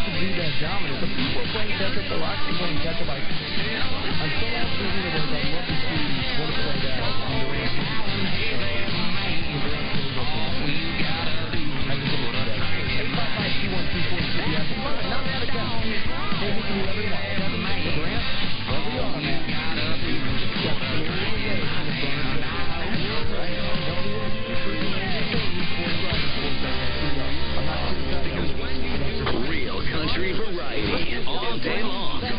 to be that dominant. Some people are playing catch-up. A lot of people playing catch-up. I'm so absolutely universe. I'd love to see what it played out on the Rams. Not mad at that. Hey, we can do whatever you want. The Rams, wherever you are, man. Real country variety all day long.